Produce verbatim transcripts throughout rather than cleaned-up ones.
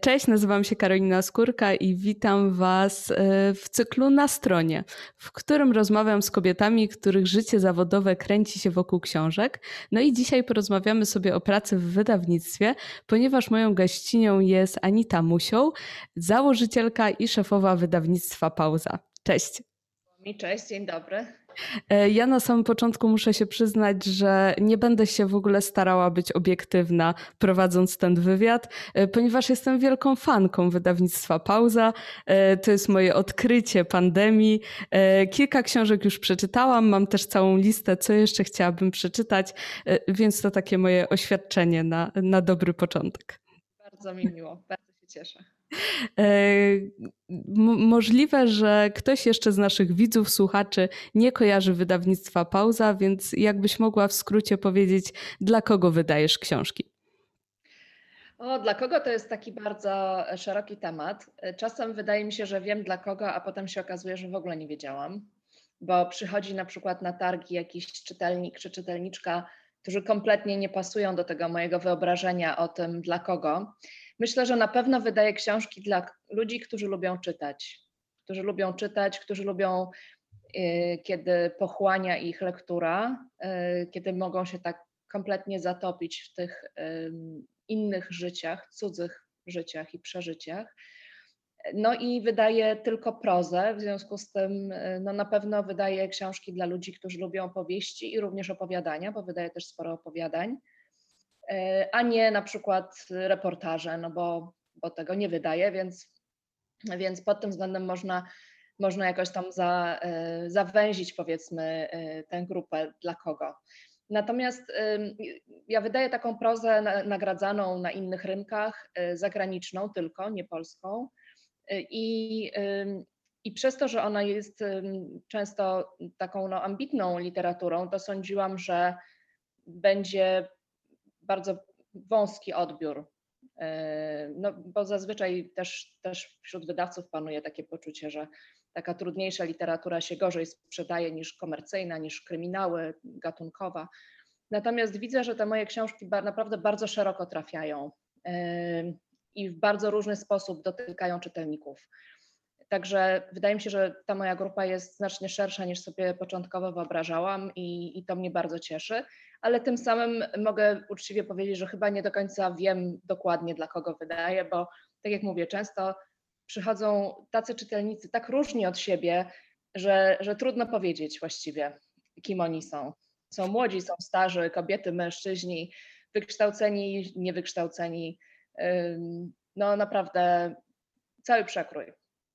Cześć, nazywam się Karolina Skórka i witam Was w cyklu Na Stronie, w którym rozmawiam z kobietami, których życie zawodowe kręci się wokół książek. No i dzisiaj porozmawiamy sobie o pracy w wydawnictwie, ponieważ moją gościnią jest Anita Musioł, założycielka i szefowa wydawnictwa Pauza. Cześć. Cześć, dzień dobry. Ja na samym początku muszę się przyznać, że nie będę się w ogóle starała być obiektywna prowadząc ten wywiad, ponieważ jestem wielką fanką wydawnictwa Pauza. To jest moje odkrycie pandemii. Kilka książek już przeczytałam, mam też całą listę, co jeszcze chciałabym przeczytać, więc to takie moje oświadczenie na, na dobry początek. Bardzo mi miło, bardzo się cieszę. Możliwe, że ktoś jeszcze z naszych widzów, słuchaczy nie kojarzy wydawnictwa Pauza, więc jakbyś mogła w skrócie powiedzieć, dla kogo wydajesz książki? O, dla kogo to jest taki bardzo szeroki temat. Czasem wydaje mi się, że wiem dla kogo, a potem się okazuje, że w ogóle nie wiedziałam, bo przychodzi na przykład na targi jakiś czytelnik czy czytelniczka, którzy kompletnie nie pasują do tego mojego wyobrażenia o tym dla kogo. Myślę, że na pewno wydaję książki dla ludzi, którzy lubią czytać, którzy lubią czytać, którzy lubią, kiedy pochłania ich lektura, kiedy mogą się tak kompletnie zatopić w tych innych życiach, cudzych życiach i przeżyciach. No i wydaję tylko prozę, w związku z tym no na pewno wydaję książki dla ludzi, którzy lubią powieści i również opowiadania, bo wydaję też sporo opowiadań, a nie na przykład reportaże, no bo, bo tego nie wydaję, więc, więc pod tym względem można, można jakoś tam za, zawęzić, powiedzmy, tę grupę dla kogo. Natomiast ja wydaję taką prozę nagradzaną na innych rynkach, zagraniczną tylko, nie polską. I, I przez to, że ona jest często taką no, ambitną literaturą, to sądziłam, że będzie bardzo wąski odbiór. No, bo zazwyczaj też, też wśród wydawców panuje takie poczucie, że taka trudniejsza literatura się gorzej sprzedaje niż komercyjna, niż kryminały, gatunkowa. Natomiast widzę, że te moje książki naprawdę bardzo szeroko trafiają i w bardzo różny sposób dotykają czytelników. Także wydaje mi się, że ta moja grupa jest znacznie szersza niż sobie początkowo wyobrażałam i, i to mnie bardzo cieszy, ale tym samym mogę uczciwie powiedzieć, że chyba nie do końca wiem dokładnie, dla kogo wydaję, bo tak jak mówię, często przychodzą tacy czytelnicy tak różni od siebie, że, że trudno powiedzieć właściwie, kim oni są. Są młodzi, są starzy, kobiety, mężczyźni, wykształceni, niewykształceni. No naprawdę cały przekrój.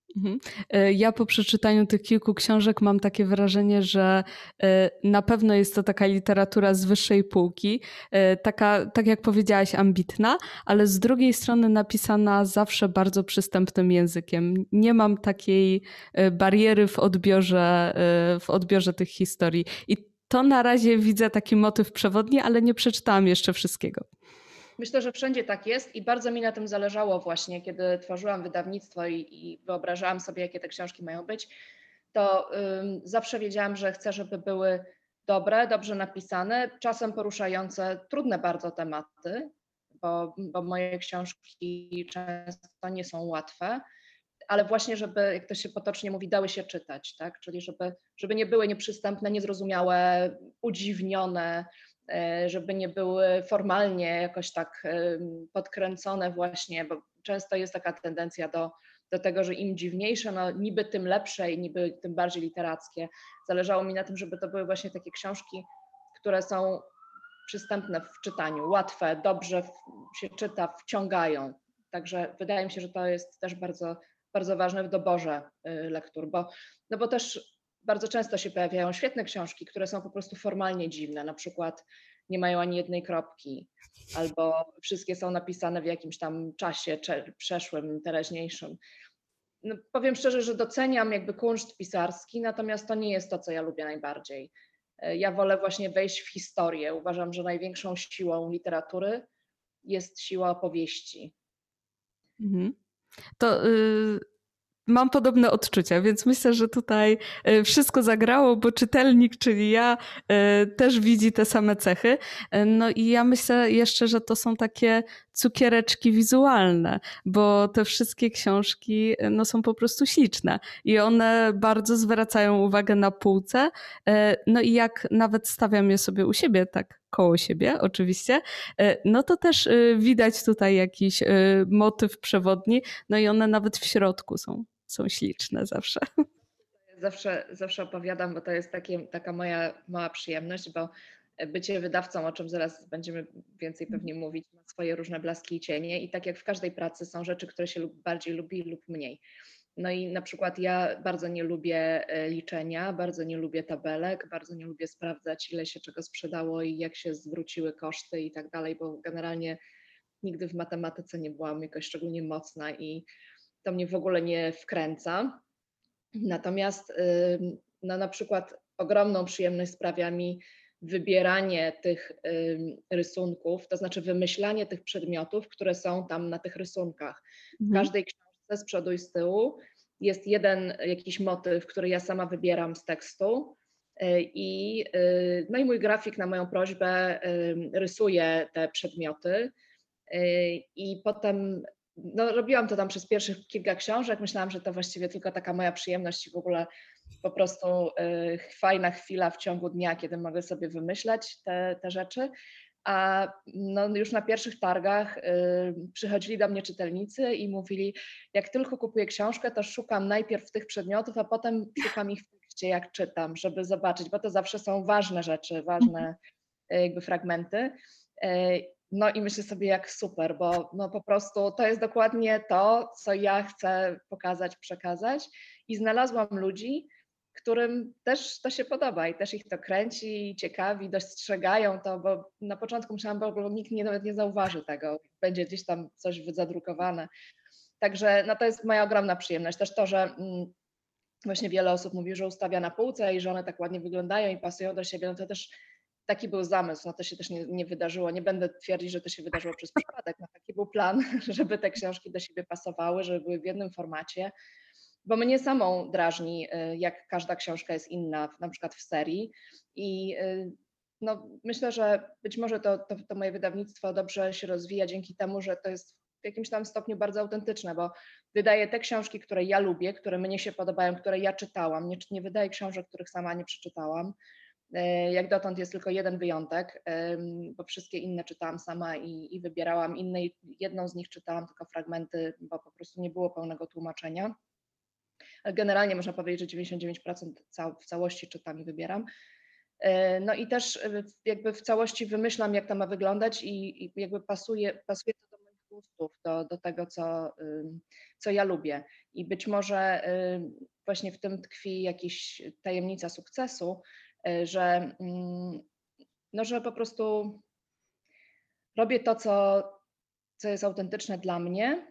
Ja po przeczytaniu tych kilku książek mam takie wrażenie, że na pewno jest to taka literatura z wyższej półki, taka, tak jak powiedziałaś, ambitna, ale z drugiej strony napisana zawsze bardzo przystępnym językiem. Nie mam takiej bariery w odbiorze, w odbiorze tych historii. I to na razie widzę taki motyw przewodni, ale nie przeczytałam jeszcze wszystkiego. Myślę, że wszędzie tak jest i bardzo mi na tym zależało właśnie, kiedy tworzyłam wydawnictwo i, i wyobrażałam sobie, jakie te książki mają być, to ym, zawsze wiedziałam, że chcę, żeby były dobre, dobrze napisane, czasem poruszające trudne bardzo tematy, bo, bo moje książki często nie są łatwe, ale właśnie, żeby, jak to się potocznie mówi, dały się czytać, tak? Czyli żeby, żeby nie były nieprzystępne, niezrozumiałe, udziwnione, żeby nie były formalnie jakoś tak podkręcone właśnie, bo często jest taka tendencja do, do tego, że im dziwniejsze, no niby tym lepsze i niby tym bardziej literackie. Zależało mi na tym, żeby to były właśnie takie książki, które są przystępne w czytaniu, łatwe, dobrze się czyta, wciągają. Także wydaje mi się, że to jest też bardzo, bardzo ważne w doborze lektur, bo, no bo też bardzo często się pojawiają świetne książki, które są po prostu formalnie dziwne, na przykład nie mają ani jednej kropki, albo wszystkie są napisane w jakimś tam czasie przeszłym, teraźniejszym. No, powiem szczerze, że doceniam jakby kunszt pisarski, natomiast to nie jest to, co ja lubię najbardziej. Ja wolę właśnie wejść w historię. Uważam, że największą siłą literatury jest siła opowieści. Mhm. To... Y- Mam podobne odczucia, więc myślę, że tutaj wszystko zagrało, bo czytelnik, czyli ja, też widzi te same cechy. No i ja myślę jeszcze, że to są takie cukiereczki wizualne, bo te wszystkie książki no, są po prostu śliczne i one bardzo zwracają uwagę na półce. No i jak nawet stawiam je sobie u siebie, tak koło siebie oczywiście, no to też widać tutaj jakiś motyw przewodni, no i one nawet w środku są, są śliczne zawsze. Zawsze, zawsze opowiadam, bo to jest takie, taka moja mała przyjemność, bo bycie wydawcą, o czym zaraz będziemy więcej pewnie mówić, ma swoje różne blaski i cienie i tak jak w każdej pracy są rzeczy, które się bardziej lubi lub mniej. No i na przykład ja bardzo nie lubię liczenia, bardzo nie lubię tabelek, bardzo nie lubię sprawdzać, ile się czego sprzedało i jak się zwróciły koszty i tak dalej, bo generalnie nigdy w matematyce nie byłam jakoś szczególnie mocna i to mnie w ogóle nie wkręca. Natomiast no, na przykład ogromną przyjemność sprawia mi wybieranie tych rysunków, to znaczy wymyślanie tych przedmiotów, które są tam na tych rysunkach. W każdej książce z przodu i z tyłu jest jeden jakiś motyw, który ja sama wybieram z tekstu i, no i mój grafik na moją prośbę rysuje te przedmioty i potem no, robiłam to tam przez pierwszych kilka książek, myślałam, że to właściwie tylko taka moja przyjemność i w ogóle po prostu y, fajna chwila w ciągu dnia, kiedy mogę sobie wymyślać te, te rzeczy. A no, już na pierwszych targach y, przychodzili do mnie czytelnicy i mówili, jak tylko kupuję książkę, to szukam najpierw tych przedmiotów, a potem szukam ich w tekście, jak czytam, żeby zobaczyć, bo to zawsze są ważne rzeczy, ważne y, jakby fragmenty. Y, No i myślę sobie, jak super, bo no po prostu to jest dokładnie to, co ja chcę pokazać, przekazać. I znalazłam ludzi, którym też to się podoba i też ich to kręci, ciekawi, dostrzegają to, bo na początku myślałam, bo nikt nie, nawet nie zauważy tego, będzie gdzieś tam coś zadrukowane. Także no to jest moja ogromna przyjemność. Też to, że mm, właśnie wiele osób mówi, że ustawia na półce i że one tak ładnie wyglądają i pasują do siebie, no to też taki był zamysł, no to się też nie, nie wydarzyło. Nie będę twierdzić, że to się wydarzyło przez przypadek, no taki był plan, żeby te książki do siebie pasowały, żeby były w jednym formacie, bo mnie samą drażni, jak każda książka jest inna, na przykład w serii i no, myślę, że być może to, to, to moje wydawnictwo dobrze się rozwija dzięki temu, że to jest w jakimś tam stopniu bardzo autentyczne, bo wydaję te książki, które ja lubię, które mnie się podobają, które ja czytałam, nie, nie wydaję książek, których sama nie przeczytałam. Jak dotąd jest tylko jeden wyjątek, bo wszystkie inne czytałam sama i, i wybierałam inne. Jedną z nich czytałam tylko fragmenty, bo po prostu nie było pełnego tłumaczenia. Ale generalnie można powiedzieć, że dziewięćdziesiąt dziewięć procent w całości czytam i wybieram. No i też jakby w całości wymyślam, jak to ma wyglądać i, i jakby pasuje, pasuje to do moich gustów, do, do tego, co, co ja lubię. I być może właśnie w tym tkwi jakaś tajemnica sukcesu, że, no, że po prostu robię to, co, co jest autentyczne dla mnie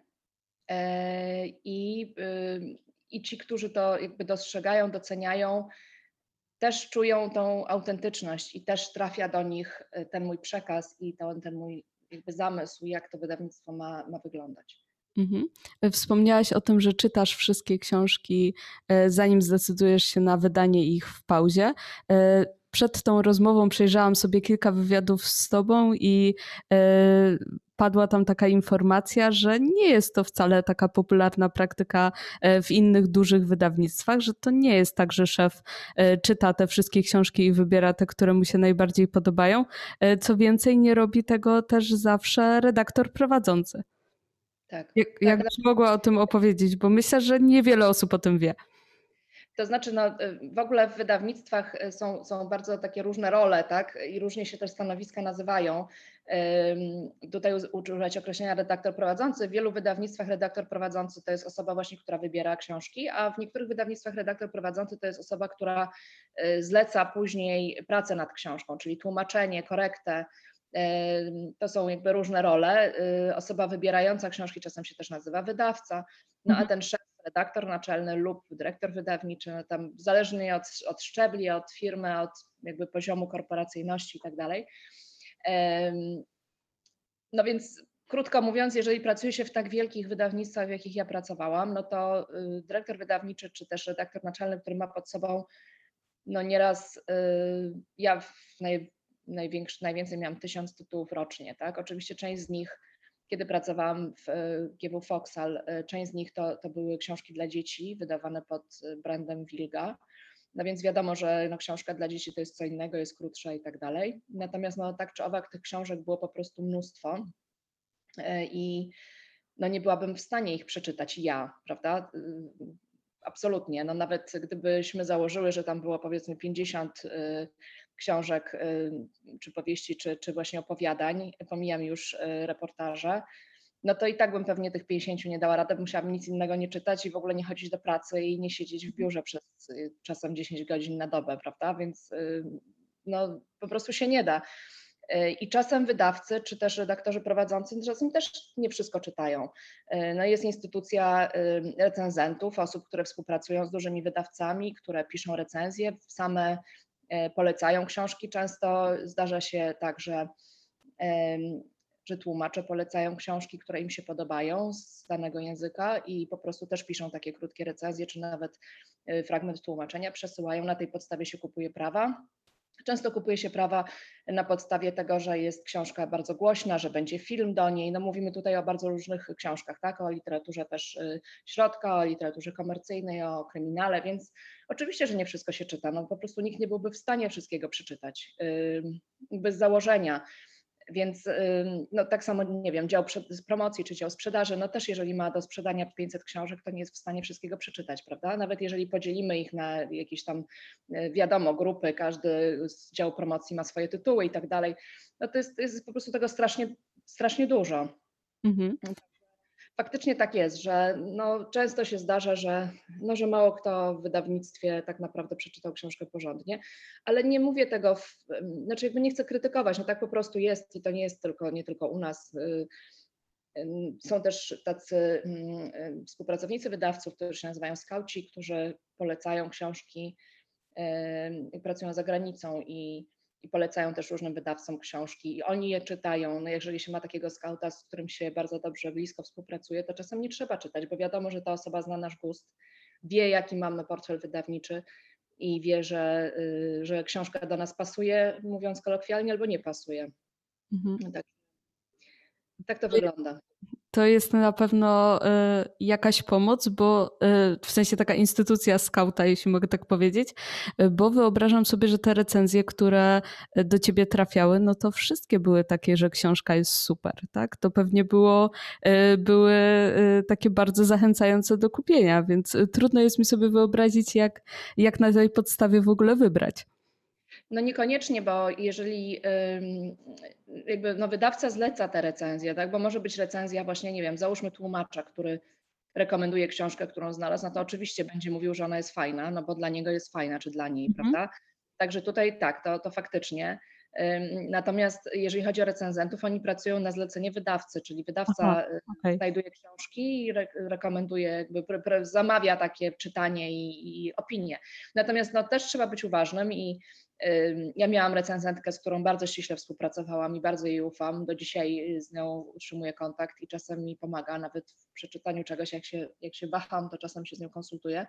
i, i ci, którzy to jakby dostrzegają, doceniają, też czują tą autentyczność i też trafia do nich ten mój przekaz i ten, ten mój jakby zamysł, jak to wydawnictwo ma, ma wyglądać. Mhm. Wspomniałaś o tym, że czytasz wszystkie książki, zanim zdecydujesz się na wydanie ich w pauzie. Przed tą rozmową przejrzałam sobie kilka wywiadów z tobą i padła tam taka informacja, że nie jest to wcale taka popularna praktyka w innych dużych wydawnictwach, że to nie jest tak, że szef czyta te wszystkie książki i wybiera te, które mu się najbardziej podobają. Co więcej, nie robi tego też zawsze redaktor prowadzący. Tak. Jak, tak, jakbyś mogła o tym opowiedzieć, bo myślę, że niewiele osób o tym wie. To znaczy, no, w ogóle w wydawnictwach są, są bardzo takie różne role, tak? I różnie się też stanowiska nazywają. Um, tutaj używać określenia redaktor prowadzący. W wielu wydawnictwach redaktor prowadzący to jest osoba właśnie, która wybiera książki, a w niektórych wydawnictwach redaktor prowadzący to jest osoba, która zleca później pracę nad książką, czyli tłumaczenie, korektę. To są jakby różne role. Osoba wybierająca książki czasem się też nazywa wydawca, no a ten szef, redaktor naczelny lub dyrektor wydawniczy, no tam zależnie od, od szczebli, od firmy, od jakby poziomu korporacyjności i tak dalej. No więc krótko mówiąc, jeżeli pracuje się w tak wielkich wydawnictwach, w jakich ja pracowałam, no to dyrektor wydawniczy czy też redaktor naczelny, który ma pod sobą no nieraz, ja w naj, największy, najwięcej miałam tysiąc tytułów rocznie, tak? Oczywiście część z nich kiedy pracowałam w G W Foxal, część z nich to, to były książki dla dzieci wydawane pod brandem Wilga. No więc wiadomo, że no, książka dla dzieci to jest co innego, jest krótsza i tak dalej. Natomiast no, tak czy owak tych książek było po prostu mnóstwo i no, nie byłabym w stanie ich przeczytać ja, prawda? Absolutnie. No, nawet gdybyśmy założyły, że tam było powiedzmy pięćdziesiąt książek, czy powieści, czy, czy właśnie opowiadań, pomijam już reportaże, no to i tak bym pewnie tych pięćdziesięciu nie dała rady, musiałabym nic innego nie czytać i w ogóle nie chodzić do pracy i nie siedzieć w biurze przez czasem dziesięć godzin na dobę, prawda? Więc no po prostu się nie da. I czasem wydawcy, czy też redaktorzy prowadzący, czasem też nie wszystko czytają. No jest instytucja recenzentów, osób, które współpracują z dużymi wydawcami, które piszą recenzje, same polecają książki. Często zdarza się tak, że, że tłumacze polecają książki, które im się podobają z danego języka i po prostu też piszą takie krótkie recenzje, czy nawet fragment tłumaczenia przesyłają. Na tej podstawie się kupuje prawa. Często kupuje się prawa na podstawie tego, że jest książka bardzo głośna, że będzie film do niej. No mówimy tutaj o bardzo różnych książkach, tak? O literaturze też środka, o literaturze komercyjnej, o kryminale, więc oczywiście, że nie wszystko się czyta. No po prostu nikt nie byłby w stanie wszystkiego przeczytać yy, bez założenia. Więc no, tak samo, nie wiem, dział promocji czy dział sprzedaży, no też jeżeli ma do sprzedania pięćset książek, to nie jest w stanie wszystkiego przeczytać, prawda? Nawet jeżeli podzielimy ich na jakieś tam, wiadomo, grupy, każdy z działu promocji ma swoje tytuły i tak dalej, no to jest, to jest po prostu tego strasznie, strasznie dużo. Mhm. Faktycznie tak jest, że no, często się zdarza, że, no, że mało kto w wydawnictwie tak naprawdę przeczytał książkę porządnie, ale nie mówię tego, w, znaczy jakby nie chcę krytykować, no tak po prostu jest i to nie jest tylko, nie tylko u nas. Są też tacy współpracownicy wydawców, którzy się nazywają skauci, którzy polecają książki i pracują za granicą i i polecają też różnym wydawcom książki i oni je czytają. No jeżeli się ma takiego skauta, z którym się bardzo dobrze, blisko współpracuje, to czasem nie trzeba czytać, bo wiadomo, że ta osoba zna nasz gust, wie jaki mamy portfel wydawniczy i wie, że, że książka do nas pasuje, mówiąc kolokwialnie, albo nie pasuje. Mhm. Tak, tak to wygląda. To jest na pewno y, jakaś pomoc, bo y, w sensie taka instytucja skauta, jeśli mogę tak powiedzieć, y, bo wyobrażam sobie, że te recenzje, które do ciebie trafiały, no to wszystkie były takie, że książka jest super, tak? To pewnie było, y, były y, takie bardzo zachęcające do kupienia, więc trudno jest mi sobie wyobrazić, jak, jak na tej podstawie w ogóle wybrać. No niekoniecznie, bo jeżeli jakby no wydawca zleca te recenzje, tak, bo może być recenzja właśnie, nie wiem, załóżmy tłumacza, który rekomenduje książkę, którą znalazł, no to oczywiście będzie mówił, że ona jest fajna, no bo dla niego jest fajna, czy dla niej, mhm. prawda? Także tutaj tak, to, to faktycznie. Natomiast jeżeli chodzi o recenzentów, oni pracują na zlecenie wydawcy, czyli wydawca Aha, okay. znajduje książki i re rekomenduje, jakby pre, pre, zamawia takie czytanie i, i opinie. Natomiast no, też trzeba być uważnym i ja miałam recenzentkę, z którą bardzo ściśle współpracowałam i bardzo jej ufam. Do dzisiaj z nią utrzymuję kontakt i czasem mi pomaga, nawet w przeczytaniu czegoś, jak się, jak się waham, to czasem się z nią konsultuję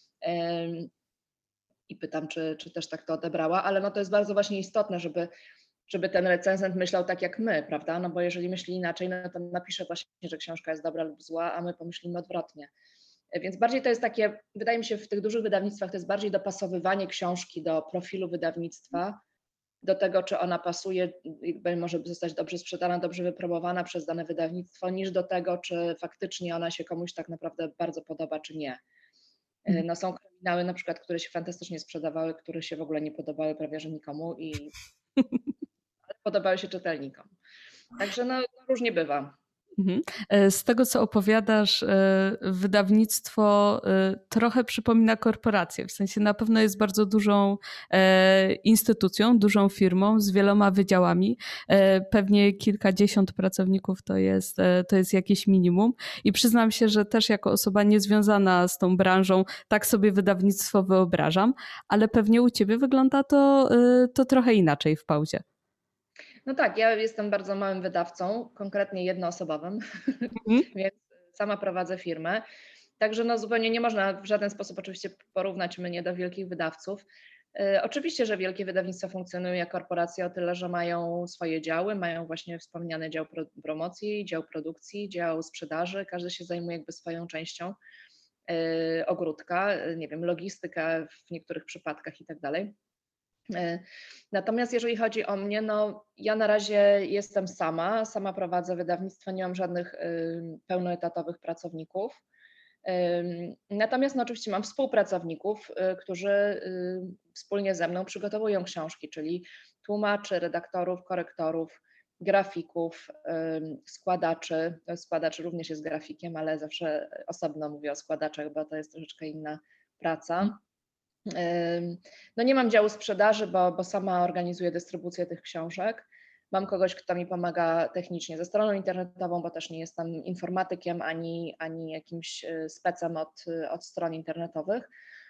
i pytam, czy, czy też tak to odebrała, ale no to jest bardzo właśnie istotne, żeby, żeby ten recenzent myślał tak jak my, prawda? No bo jeżeli myśli inaczej, no to napisze właśnie, że książka jest dobra lub zła, a my pomyślimy odwrotnie. Więc bardziej to jest takie, wydaje mi się, w tych dużych wydawnictwach to jest bardziej dopasowywanie książki do profilu wydawnictwa, do tego, czy ona pasuje, może zostać dobrze sprzedana, dobrze wypromowana przez dane wydawnictwo, niż do tego, czy faktycznie ona się komuś tak naprawdę bardzo podoba, czy nie. No są kryminały na przykład, które się fantastycznie sprzedawały, które się w ogóle nie podobały prawie że nikomu i ale podobały się czytelnikom. Także no, no różnie bywa. Z tego, co opowiadasz, wydawnictwo trochę przypomina korporację. W sensie na pewno jest bardzo dużą instytucją, dużą firmą z wieloma wydziałami. Pewnie kilkadziesiąt pracowników to jest, to jest jakieś minimum. I przyznam się, że też jako osoba niezwiązana z tą branżą tak sobie wydawnictwo wyobrażam, ale pewnie u ciebie wygląda to, to trochę inaczej w pauzie. No tak, ja jestem bardzo małym wydawcą, konkretnie jednoosobowym, mm. więc sama prowadzę firmę. Także no zupełnie nie można w żaden sposób oczywiście porównać mnie do wielkich wydawców. E, Oczywiście, że wielkie wydawnictwa funkcjonują jak korporacje o tyle, że mają swoje działy, mają właśnie wspomniany dział pro- promocji, dział produkcji, dział sprzedaży, każdy się zajmuje jakby swoją częścią e, ogródka, e, nie wiem, logistyka w niektórych przypadkach i tak dalej. E, Natomiast jeżeli chodzi o mnie, no ja na razie jestem sama, sama prowadzę wydawnictwo, nie mam żadnych y, pełnoetatowych pracowników. Ym, Natomiast no, oczywiście mam współpracowników, y, którzy y, wspólnie ze mną przygotowują książki, czyli tłumaczy, redaktorów, korektorów, grafików, ym, składaczy. To składacz również jest grafikiem, ale zawsze osobno mówię o składaczach, bo to jest troszeczkę inna praca. Ym, No nie mam działu sprzedaży, bo, bo sama organizuję dystrybucję tych książek. Mam kogoś, kto mi pomaga technicznie ze stroną internetową, bo też nie jestem informatykiem ani, ani jakimś y, specem od, y, od stron internetowych.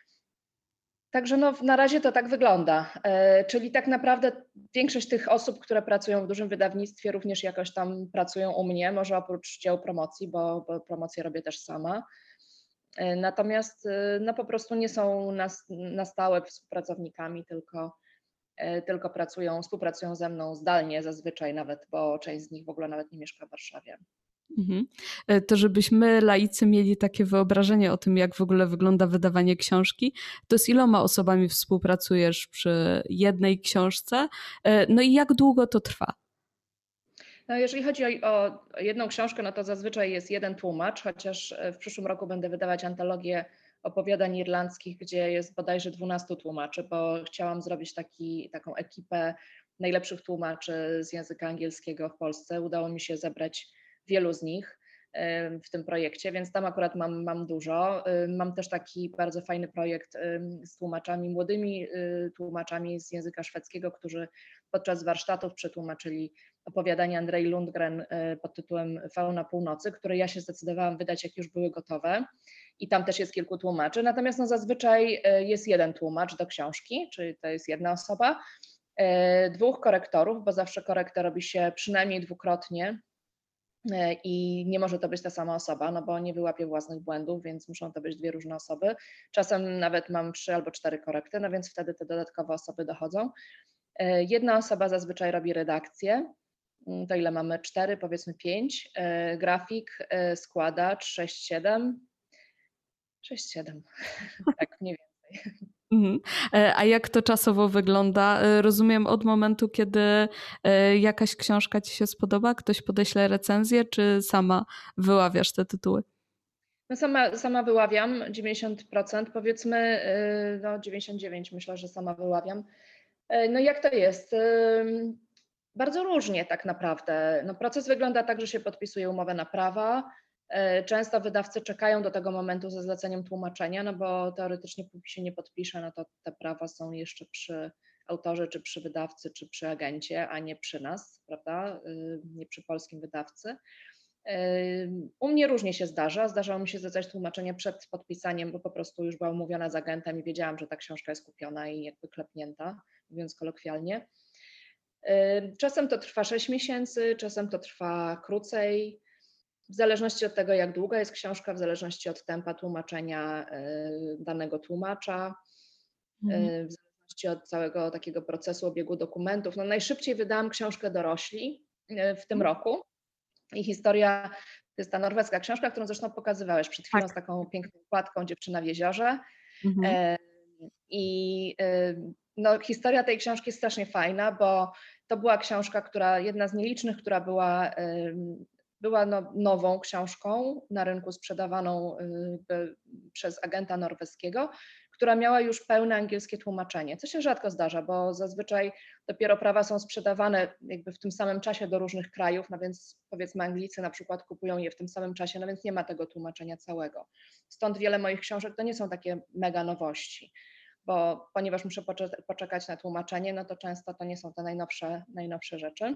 Także no, na razie to tak wygląda. E, Czyli tak naprawdę większość tych osób, które pracują w dużym wydawnictwie, również jakoś tam pracują u mnie, może oprócz działu promocji, bo, bo promocję robię też sama. E, Natomiast e, no po prostu nie są na, na stałe współpracownikami, tylko, e, tylko pracują, współpracują ze mną zdalnie zazwyczaj nawet, bo część z nich w ogóle nawet nie mieszka w Warszawie. Mhm. E, To żebyśmy laicy mieli takie wyobrażenie o tym, jak w ogóle wygląda wydawanie książki, to z iloma osobami współpracujesz przy jednej książce? E, No i jak długo to trwa? No, jeżeli chodzi o, o jedną książkę, no to zazwyczaj jest jeden tłumacz, chociaż w przyszłym roku będę wydawać antologię opowiadań irlandzkich, gdzie jest bodajże dwunastu tłumaczy, bo chciałam zrobić taki, taką ekipę najlepszych tłumaczy z języka angielskiego w Polsce. Udało mi się zebrać wielu z nich em, w tym projekcie, więc tam akurat mam, mam dużo. Ym, Mam też taki bardzo fajny projekt ym, z tłumaczami, młodymi y, tłumaczami z języka szwedzkiego, którzy podczas warsztatów przetłumaczyli opowiadanie Andrei Lundgren y, pod tytułem Fauna Północy, które ja się zdecydowałam wydać, jak już były gotowe. I tam też jest kilku tłumaczy. Natomiast no, zazwyczaj y, jest jeden tłumacz do książki, czyli to jest jedna osoba, y, dwóch korektorów, bo zawsze korektę robi się przynajmniej dwukrotnie y, i nie może to być ta sama osoba, no bo nie wyłapie własnych błędów, więc muszą to być dwie różne osoby. Czasem nawet mam trzy albo cztery korekty, no więc wtedy te dodatkowe osoby dochodzą. Y, Jedna osoba zazwyczaj robi redakcję, to ile mamy? Cztery, powiedzmy pięć. E, Grafik, e, składacz sześć, siedem. sześć, siedem. Tak, mniej więcej. Mhm. E, A jak to czasowo wygląda? E, Rozumiem od momentu, kiedy e, jakaś książka ci się spodoba, ktoś podeśle recenzję, czy sama wyławiasz te tytuły? No sama, sama wyławiam dziewięćdziesiąt procent, powiedzmy, e, no dziewięćdziesiąt dziewięć myślę, że sama wyławiam. E, No jak to jest? Ym, Bardzo różnie tak naprawdę. No proces wygląda tak, że się podpisuje umowę na prawa. E, Często wydawcy czekają do tego momentu ze zleceniem tłumaczenia, no bo teoretycznie póki się nie podpisze, no to te prawa są jeszcze przy autorze, czy przy wydawcy, czy przy agencie, a nie przy nas, prawda? Y, Nie przy polskim wydawcy. U mnie różnie się zdarza. Zdarzało mi się zlecać tłumaczenie przed podpisaniem, bo po prostu już była umówiona z agentem i wiedziałam, że ta książka jest kupiona i jakby klepnięta, mówiąc kolokwialnie. Czasem to trwa sześć miesięcy, czasem to trwa krócej, w zależności od tego, jak długa jest książka, w zależności od tempa tłumaczenia danego tłumacza, Mhm. w zależności od całego takiego procesu obiegu dokumentów. No najszybciej wydałam książkę Dorośli w tym roku. I historia, to jest ta norweska książka, którą zresztą pokazywałeś przed chwilą z Tak. taką piękną okładką Dziewczyna w jeziorze. Mhm. E, I e, no, historia tej książki jest strasznie fajna, bo to była książka, która, jedna z nielicznych, która była, e, była no, nową książką na rynku sprzedawaną e, przez agenta norweskiego, która miała już pełne angielskie tłumaczenie, co się rzadko zdarza, bo zazwyczaj dopiero prawa są sprzedawane jakby w tym samym czasie do różnych krajów, no więc powiedzmy Anglicy na przykład kupują je w tym samym czasie, no więc nie ma tego tłumaczenia całego. Stąd wiele moich książek to nie są takie mega nowości, bo ponieważ muszę poczekać na tłumaczenie, no to często to nie są te najnowsze, najnowsze rzeczy.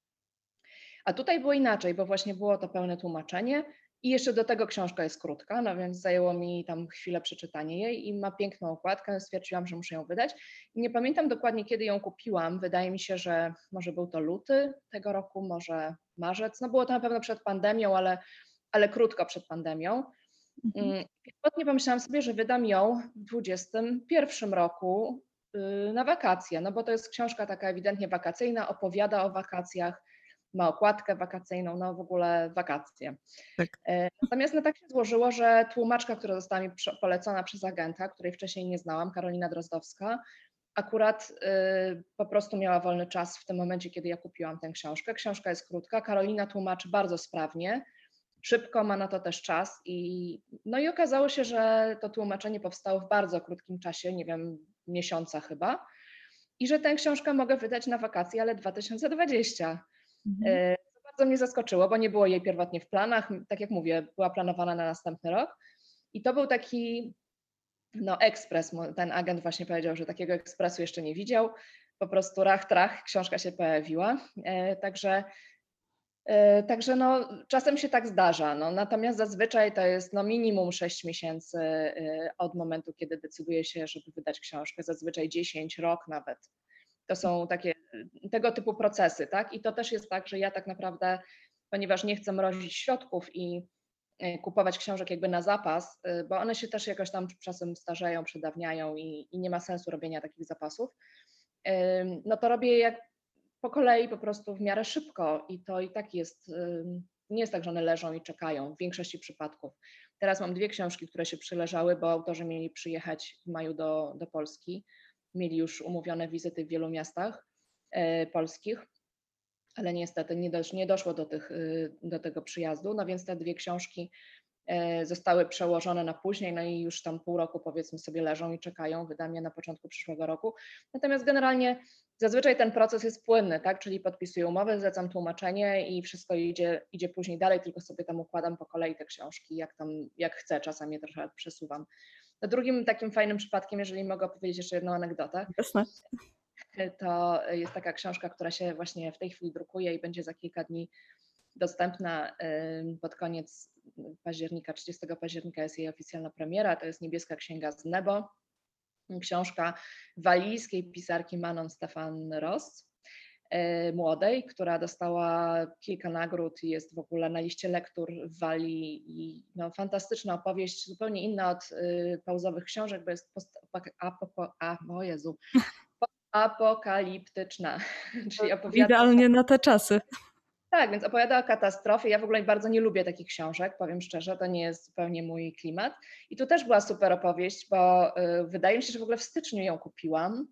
A tutaj było inaczej, bo właśnie było to pełne tłumaczenie i jeszcze do tego książka jest krótka, no więc zajęło mi tam chwilę przeczytanie jej i ma piękną okładkę, stwierdziłam, że muszę ją wydać. I nie pamiętam dokładnie, kiedy ją kupiłam. Wydaje mi się, że może był to luty tego roku, może marzec. No było to na pewno przed pandemią, ale, ale krótko przed pandemią. Mhm. Mm, Pierwotnie pomyślałam sobie, że wydam ją w dwudziestym pierwszym roku, y, na wakacje, no bo to jest książka taka ewidentnie wakacyjna, opowiada o wakacjach, ma okładkę wakacyjną, no w ogóle wakacje. Tak. E, Natomiast no tak się złożyło, że tłumaczka, która została mi prze- polecona przez agenta, której wcześniej nie znałam, Karolina Drozdowska, akurat y, po prostu miała wolny czas w tym momencie, kiedy ja kupiłam tę książkę. Książka jest krótka, Karolina tłumaczy bardzo sprawnie, szybko, ma na to też czas i no i okazało się, że to tłumaczenie powstało w bardzo krótkim czasie, nie wiem, miesiąca chyba, i że tę książkę mogę wydać na wakacje, ale dwa tysiące dwudziestym. Mhm. E, To bardzo mnie zaskoczyło, bo nie było jej pierwotnie w planach. Tak jak mówię, była planowana na następny rok. I to był taki no, ekspres. Mo- Ten agent właśnie powiedział, że takiego ekspresu jeszcze nie widział. Po prostu rach, trach, książka się pojawiła. E, Także, e, także no, czasem się tak zdarza. No, natomiast zazwyczaj to jest no, minimum sześć miesięcy e, od momentu, kiedy decyduje się, żeby wydać książkę. Zazwyczaj dziesięć, rok nawet. To są takie tego typu procesy, tak? I to też jest tak, że ja tak naprawdę, ponieważ nie chcę mrozić środków i y, kupować książek jakby na zapas, y, bo one się też jakoś tam czasem starzeją, przedawniają i, i nie ma sensu robienia takich zapasów, ym, no to robię je jak po kolei po prostu w miarę szybko i to i tak jest, ym, nie jest tak, że one leżą i czekają w większości przypadków. Teraz mam dwie książki, które się przyleżały, bo autorzy mieli przyjechać w maju do, do Polski. Mieli już umówione wizyty w wielu miastach e, polskich, ale niestety nie, dosz, nie doszło do, tych, y, do tego przyjazdu. No więc te dwie książki e, zostały przełożone na później, no i już tam pół roku powiedzmy sobie leżą i czekają wydania na początku przyszłego roku. Natomiast generalnie zazwyczaj ten proces jest płynny, tak? Czyli podpisuję umowę, zlecam tłumaczenie i wszystko idzie, idzie później dalej, tylko sobie tam układam po kolei te książki, jak tam, jak chcę, czasami je trochę przesuwam. No drugim takim fajnym przypadkiem, jeżeli mogę opowiedzieć jeszcze jedną anegdotę, Jasne. to jest taka książka, która się właśnie w tej chwili drukuje i będzie za kilka dni dostępna pod koniec października, trzydziestego października jest jej oficjalna premiera. To jest Niebieska Księga z Nebo. Książka walijskiej pisarki Manon Stefan Ross, młodej, która dostała kilka nagród i jest w ogóle na liście lektur w Walii i no, fantastyczna opowieść, zupełnie inna od y, pauzowych książek, bo jest post, apopo, a, o Jezu, apokaliptyczna, czyli opowiada o, Idealnie na te czasy. tak, więc opowiada o katastrofie. Ja w ogóle bardzo nie lubię takich książek, powiem szczerze, to nie jest zupełnie mój klimat. I tu też była super opowieść, bo y, wydaje mi się, że w ogóle w styczniu ją kupiłam.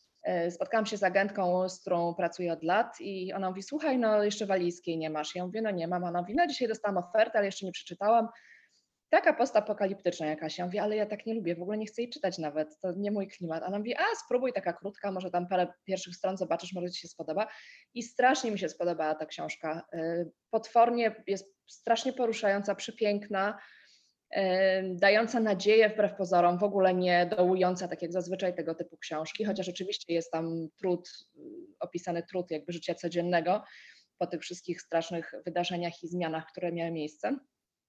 Y, spotkałam się z agentką, z którą pracuję od lat i ona mówi, słuchaj, no jeszcze walijskiej nie masz. Ja mówię, no nie mam. Ona mówi, no dzisiaj dostałam ofertę, ale jeszcze nie przeczytałam. Taka postapokaliptyczna jakaś. Ja mówię, ale ja tak nie lubię, w ogóle nie chcę jej czytać nawet, to nie mój klimat. A ona mówi, a spróbuj, taka krótka, może tam parę pierwszych stron zobaczysz, może ci się spodoba. I strasznie mi się spodobała ta książka. Y, Potwornie jest strasznie poruszająca, przepiękna, y, dająca nadzieję wbrew pozorom, w ogóle nie dołująca, tak jak zazwyczaj tego typu książki, chociaż oczywiście jest tam trud, y, opisany trud jakby życia codziennego po tych wszystkich strasznych wydarzeniach i zmianach, które miały miejsce,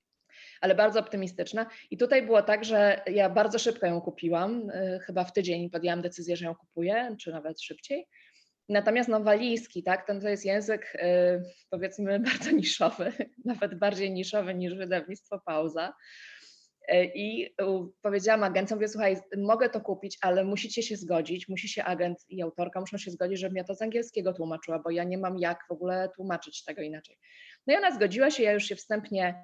ale bardzo optymistyczna. I tutaj było tak, że ja bardzo szybko ją kupiłam, y, chyba w tydzień podjęłam decyzję, że ją kupuję, czy nawet szybciej. Natomiast no walijski, tak, ten to jest język y, powiedzmy bardzo niszowy, nawet bardziej niszowy niż wydawnictwo Pauza. Y, I y, powiedziałam agentom, mówię, słuchaj, mogę to kupić, ale musicie się zgodzić, musi się agent i autorka muszą się zgodzić, żebym ja to z angielskiego tłumaczyła, bo ja nie mam jak w ogóle tłumaczyć tego inaczej. No i ona zgodziła się, ja już się wstępnie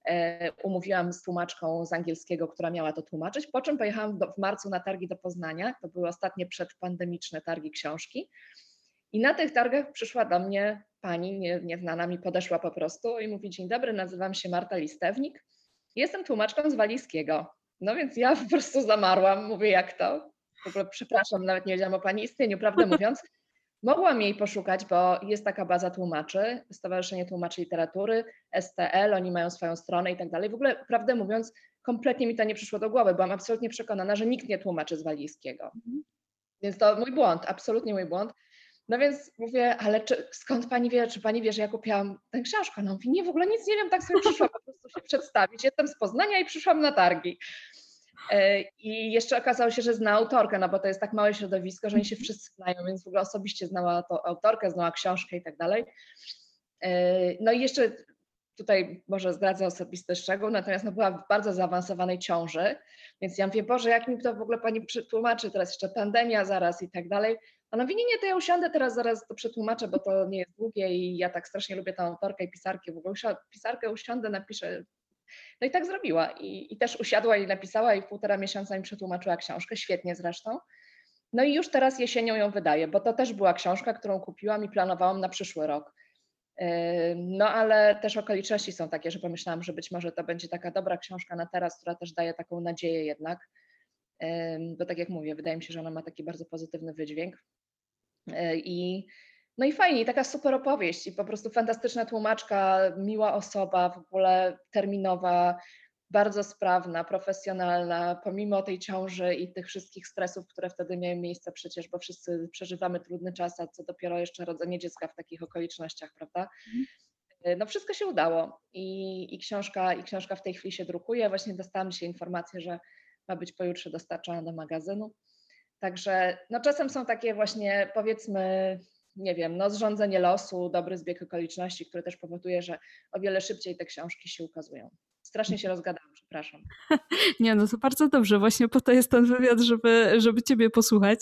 umówiłam z tłumaczką z angielskiego, która miała to tłumaczyć, po czym pojechałam do, w marcu na targi do Poznania, to były ostatnie przedpandemiczne targi książki i na tych targach przyszła do mnie pani nie, nieznana, mi podeszła po prostu i mówi, dzień dobry, nazywam się Marta Listewnik, jestem tłumaczką z walijskiego. No więc ja po prostu zamarłam, mówię jak to? W ogóle przepraszam, nawet nie wiedziałam o pani istnieniu, prawdę mówiąc. Mogłam jej poszukać, bo jest taka baza tłumaczy, Stowarzyszenie Tłumaczy Literatury, S T L, oni mają swoją stronę i tak dalej. W ogóle, prawdę mówiąc, kompletnie mi to nie przyszło do głowy. Byłam absolutnie przekonana, że nikt nie tłumaczy z walijskiego. Więc to mój błąd, absolutnie mój błąd. No więc mówię, ale czy, skąd pani wie, czy pani wie, że ja kupiłam tę książkę? No mówi, nie, w ogóle nic nie wiem, tak sobie przyszłam po prostu się przedstawić. Jestem z Poznania i przyszłam na targi. I jeszcze okazało się, że zna autorkę, no bo to jest tak małe środowisko, że oni się wszyscy znają, więc w ogóle osobiście znała to autorkę, znała książkę i tak dalej. No i jeszcze tutaj może zdradzę osobisty szczegół, natomiast no była w bardzo zaawansowanej ciąży, więc ja mówię, Boże, jak mi to w ogóle pani przetłumaczy, teraz jeszcze pandemia zaraz i tak dalej. Ona mówi, nie, nie, to ja usiądę teraz, zaraz to przetłumaczę, bo to nie jest długie i ja tak strasznie lubię tę autorkę i pisarkę, w ogóle pisarkę usiądę, napiszę. No i tak zrobiła i, i też usiadła i napisała i w półtora miesiąca mi przetłumaczyła książkę, świetnie zresztą. No i już teraz jesienią ją wydaję, bo to też była książka, którą kupiłam i planowałam na przyszły rok. No ale też okoliczności są takie, że pomyślałam, że być może to będzie taka dobra książka na teraz, która też daje taką nadzieję jednak, bo tak jak mówię, wydaje mi się, że ona ma taki bardzo pozytywny wydźwięk. I, no i fajnie, taka super opowieść i po prostu fantastyczna tłumaczka, miła osoba, w ogóle terminowa, bardzo sprawna, profesjonalna, pomimo tej ciąży i tych wszystkich stresów, które wtedy miały miejsce przecież, bo wszyscy przeżywamy trudny czas, a co dopiero jeszcze rodzenie dziecka w takich okolicznościach, prawda? No wszystko się udało i, i, książka, i książka w tej chwili się drukuje. Właśnie dostałam dzisiaj informację, że ma być pojutrze dostarczona do magazynu. Także no czasem są takie właśnie, powiedzmy, nie wiem, no zrządzenie losu, dobry zbieg okoliczności, który też powoduje, że o wiele szybciej te książki się ukazują. Strasznie się rozgadałam, przepraszam. Nie, no to bardzo dobrze. Właśnie po to jest ten wywiad, żeby, żeby ciebie posłuchać.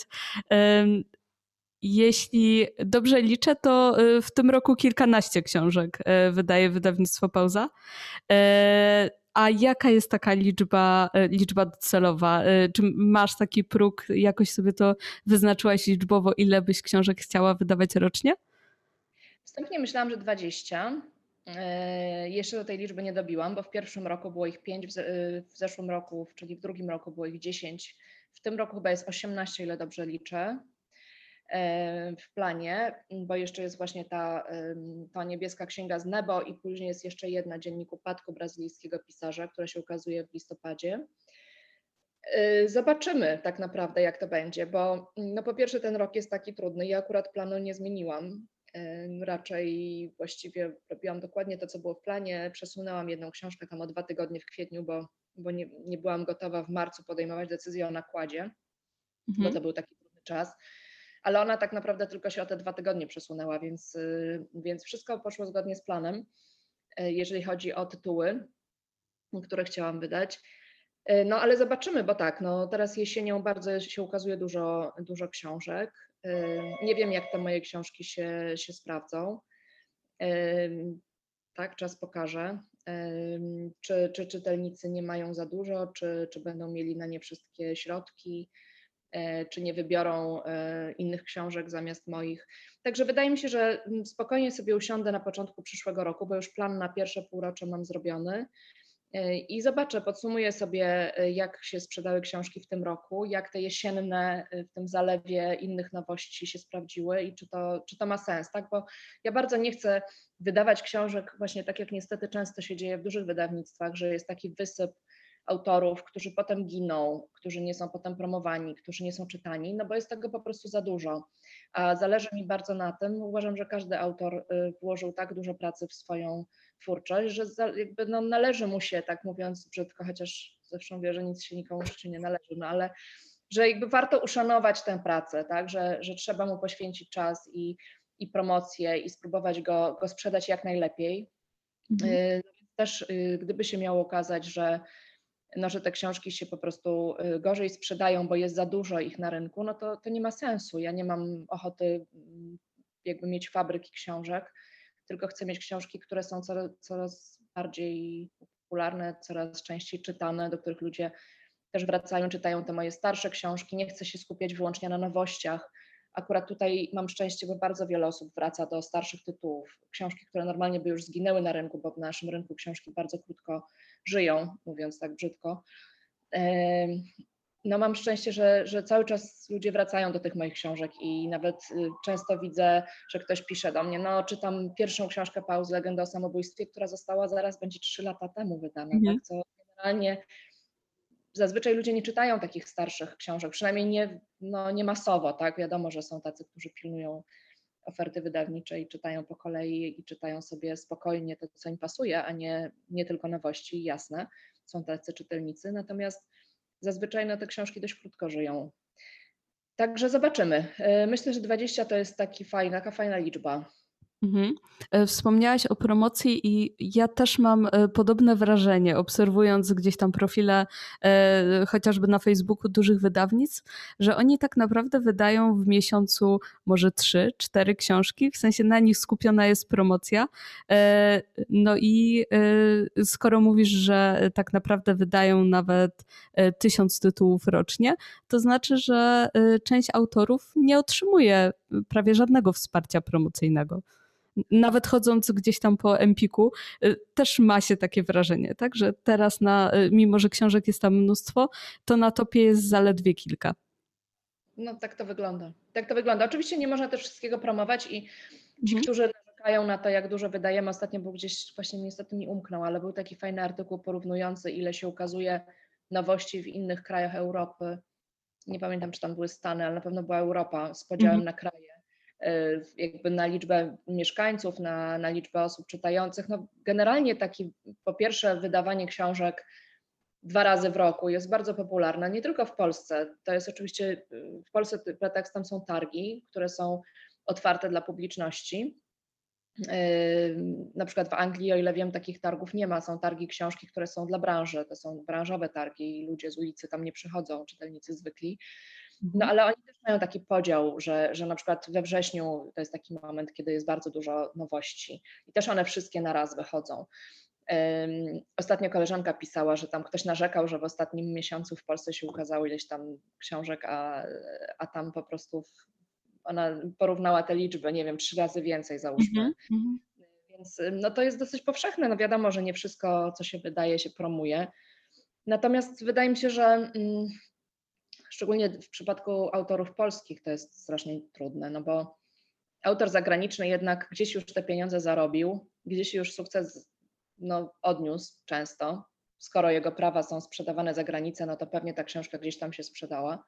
Jeśli dobrze liczę, to w tym roku kilkanaście książek wydaje wydawnictwo Pauza. A jaka jest taka liczba, liczba docelowa? Czy masz taki próg, jakoś sobie to wyznaczyłaś liczbowo, ile byś książek chciała wydawać rocznie? Wstępnie myślałam, że dwadzieścia. Jeszcze do tej liczby nie dobiłam, bo w pierwszym roku było ich pięć, w zeszłym roku, czyli w drugim roku było ich dziesięć. W tym roku chyba jest osiemnaście, ile dobrze liczę, w planie, bo jeszcze jest właśnie ta, ta niebieska księga z Nebo i później jest jeszcze jedna, Dziennik upadku brazylijskiego pisarza, która się ukazuje w listopadzie. Zobaczymy tak naprawdę, jak to będzie, bo no po pierwsze ten rok jest taki trudny, ja akurat planu nie zmieniłam, raczej właściwie robiłam dokładnie to, co było w planie, przesunęłam jedną książkę tam o dwa tygodnie w kwietniu, bo, bo nie, nie byłam gotowa w marcu podejmować decyzję o nakładzie, mhm. bo to był taki trudny czas, ale ona tak naprawdę tylko się o te dwa tygodnie przesunęła, więc, więc wszystko poszło zgodnie z planem, jeżeli chodzi o tytuły, które chciałam wydać. No ale zobaczymy, bo tak, no teraz jesienią bardzo się ukazuje dużo, dużo książek. Nie wiem, jak te moje książki się, się sprawdzą. Tak, czas pokaże, czy, czy czytelnicy nie mają za dużo, czy, czy będą mieli na nie wszystkie środki, czy nie wybiorą innych książek zamiast moich. Także wydaje mi się, że spokojnie sobie usiądę na początku przyszłego roku, bo już plan na pierwsze półrocze mam zrobiony. I zobaczę, podsumuję sobie, jak się sprzedały książki w tym roku, jak te jesienne w tym zalewie innych nowości się sprawdziły i czy to, czy to ma sens, tak? Bo ja bardzo nie chcę wydawać książek właśnie tak, jak niestety często się dzieje w dużych wydawnictwach, że jest taki wysyp autorów, którzy potem giną, którzy nie są potem promowani, którzy nie są czytani, no bo jest tego po prostu za dużo. A zależy mi bardzo na tym, uważam, że każdy autor włożył tak dużo pracy w swoją twórczość, że jakby no należy mu się, tak mówiąc brzydko, chociaż zresztą wie, że nic się nikomu w życiu nie należy, no ale że jakby warto uszanować tę pracę, tak, że, że trzeba mu poświęcić czas i, i promocję i spróbować go, go sprzedać jak najlepiej. Mhm. Też gdyby się miało okazać, że no, że te książki się po prostu gorzej sprzedają, bo jest za dużo ich na rynku, no to, to nie ma sensu. Ja nie mam ochoty jakby mieć fabryki książek, tylko chcę mieć książki, które są coraz, coraz bardziej popularne, coraz częściej czytane, do których ludzie też wracają, czytają te moje starsze książki. Nie chcę się skupiać wyłącznie na nowościach. Akurat tutaj mam szczęście, bo bardzo wiele osób wraca do starszych tytułów. Książki, które normalnie by już zginęły na rynku, bo w naszym rynku książki bardzo krótko żyją, mówiąc tak brzydko. No mam szczęście, że, że cały czas ludzie wracają do tych moich książek i nawet często widzę, że ktoś pisze do mnie, no czytam pierwszą książkę Pauzy, Legenda o samobójstwie, która została zaraz będzie trzy lata temu wydana, mhm. tak, co generalnie zazwyczaj ludzie nie czytają takich starszych książek, przynajmniej nie, no, nie masowo, tak, wiadomo, że są tacy, którzy pilnują oferty wydawniczej i czytają po kolei i czytają sobie spokojnie to, co im pasuje, a nie, nie tylko nowości, jasne, są tacy czytelnicy, natomiast zazwyczaj no, te książki dość krótko żyją. Także zobaczymy. Myślę, że dwadzieścia to jest taki fajna, taka fajna liczba. Mhm. E, Wspomniałaś o promocji i ja też mam e, podobne wrażenie, obserwując gdzieś tam profile e, chociażby na Facebooku dużych wydawnictw, że oni tak naprawdę wydają w miesiącu może trzy, cztery książki, w sensie na nich skupiona jest promocja. E, No i e, skoro mówisz, że tak naprawdę wydają nawet e, tysiąc tytułów rocznie, to znaczy, że e, część autorów nie otrzymuje prawie żadnego wsparcia promocyjnego. Nawet chodząc gdzieś tam po Empiku, y, też ma się takie wrażenie, tak? Że teraz, na, y, mimo że książek jest tam mnóstwo, to na topie jest zaledwie kilka. No tak to wygląda. Tak to wygląda. Oczywiście nie można też wszystkiego promować i ci, Mhm. którzy narzekają na to, jak dużo wydajemy, ostatnio był gdzieś, właśnie niestety mi umknął, ale był taki fajny artykuł porównujący, ile się ukazuje nowości w innych krajach Europy. Nie pamiętam, czy tam były Stany, ale na pewno była Europa z Mhm. podziałem na kraje, y, jakby na liczbę mieszkańców, na, na liczbę osób czytających. No generalnie taki, po pierwsze, wydawanie książek dwa razy w roku jest bardzo popularna, nie tylko w Polsce. To jest oczywiście, y, w Polsce pretekstem są targi, które są otwarte dla publiczności. Yy, Na przykład w Anglii, o ile wiem, takich targów nie ma. Są targi książki, które są dla branży. To są branżowe targi i ludzie z ulicy tam nie przychodzą, czytelnicy zwykli. No Mhm. ale oni też mają taki podział, że, że na przykład we wrześniu to jest taki moment, kiedy jest bardzo dużo nowości i też one wszystkie na raz wychodzą. Um, ostatnio koleżanka pisała, że tam ktoś narzekał, że w ostatnim miesiącu w Polsce się ukazało ileś tam książek, a, a tam po prostu w, ona porównała te liczby, nie wiem, trzy razy więcej załóżmy. Mhm. Mhm. Więc no to jest dosyć powszechne. No wiadomo, że nie wszystko, co się wydaje, się promuje. Natomiast wydaje mi się, że mm, szczególnie w przypadku autorów polskich to jest strasznie trudne, no bo autor zagraniczny jednak gdzieś już te pieniądze zarobił, gdzieś już sukces no, odniósł często. Skoro jego prawa są sprzedawane za granicę, no to pewnie ta książka gdzieś tam się sprzedała.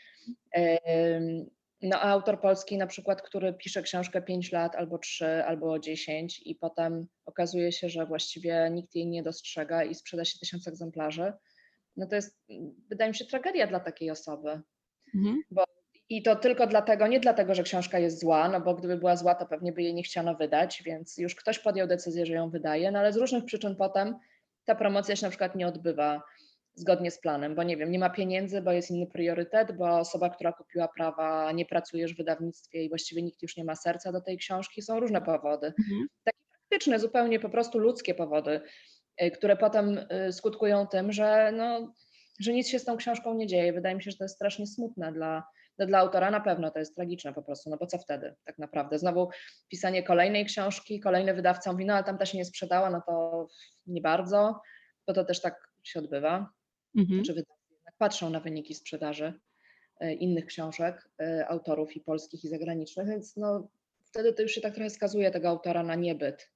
No a autor polski na przykład, który pisze książkę pięć lat, albo trzy, albo dziesięć i potem okazuje się, że właściwie nikt jej nie dostrzega i sprzeda się tysiąc egzemplarzy, no to jest, wydaje mi się, tragedia dla takiej osoby. Mhm. Bo, I to tylko dlatego, nie dlatego, że książka jest zła, no bo gdyby była zła, to pewnie by jej nie chciano wydać, więc już ktoś podjął decyzję, że ją wydaje, no ale z różnych przyczyn potem ta promocja się na przykład nie odbywa zgodnie z planem, bo nie wiem, nie ma pieniędzy, bo jest inny priorytet, bo osoba, która kupiła prawa, nie pracuje już w wydawnictwie i właściwie nikt już nie ma serca do tej książki. Są różne powody. Mhm. Takie praktyczne, zupełnie po prostu ludzkie powody, y, które potem y, skutkują tym, że, no, że nic się z tą książką nie dzieje. Wydaje mi się, że to jest strasznie smutne dla, no dla autora na pewno, to jest tragiczne po prostu, no bo co wtedy tak naprawdę? Znowu pisanie kolejnej książki, kolejny wydawca mówi, no ale tamta się nie sprzedała, no to nie bardzo, bo to też tak się odbywa. Mhm. Znaczy wydawcy jednak patrzą na wyniki sprzedaży e, innych książek, e, autorów i polskich i zagranicznych, więc no wtedy to już się tak trochę skazuje tego autora na niebyt.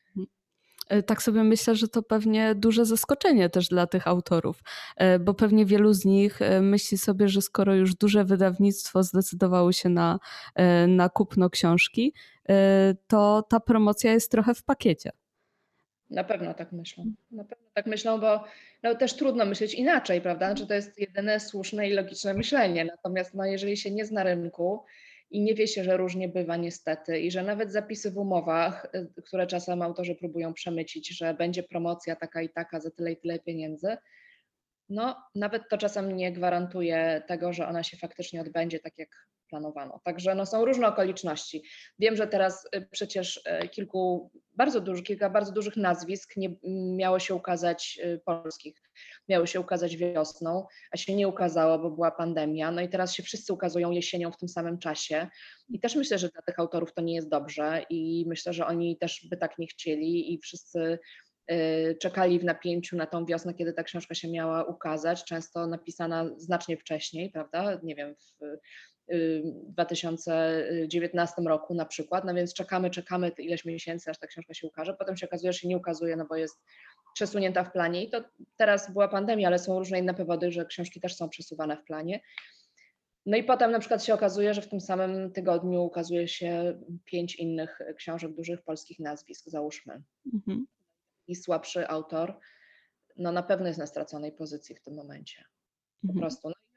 E, Tak sobie myślę, że to pewnie duże zaskoczenie też dla tych autorów, e, bo pewnie wielu z nich e, myśli sobie, że skoro już duże wydawnictwo zdecydowało się na, e, na kupno książki, e, to ta promocja jest trochę w pakiecie. Na pewno tak myślą. Na pewno tak myślą, bo no, też trudno myśleć inaczej, prawda? Znaczy, to jest jedyne słuszne i logiczne myślenie. Natomiast no, jeżeli się nie zna rynku i nie wie się, że różnie bywa niestety i że nawet zapisy w umowach, y, które czasem autorzy próbują przemycić, że będzie promocja taka i taka za tyle i tyle pieniędzy, no, nawet to czasem nie gwarantuje tego, że ona się faktycznie odbędzie tak, jak planowano. Także no, są różne okoliczności. Wiem, że teraz y, przecież y, kilku bardzo dużych, kilka bardzo dużych nazwisk nie miało się ukazać y, polskich. Miało się ukazać wiosną, a się nie ukazało, bo była pandemia. No i teraz się wszyscy ukazują jesienią w tym samym czasie. I też myślę, że dla tych autorów to nie jest dobrze i myślę, że oni też by tak nie chcieli i wszyscy czekali w napięciu na tą wiosnę, kiedy ta książka się miała ukazać, często napisana znacznie wcześniej, prawda? Nie wiem, w dwa tysiące dziewiętnastym roku na przykład, no więc czekamy, czekamy ileś miesięcy, aż ta książka się ukaże, potem się okazuje, że się nie ukazuje, no bo jest przesunięta w planie i to teraz była pandemia, ale są różne inne powody, że książki też są przesuwane w planie. No i potem na przykład się okazuje, że w tym samym tygodniu ukazuje się pięć innych książek dużych polskich nazwisk, załóżmy. Mhm. I słabszy autor, no na pewno jest na straconej pozycji w tym momencie. Po Mhm. prostu. No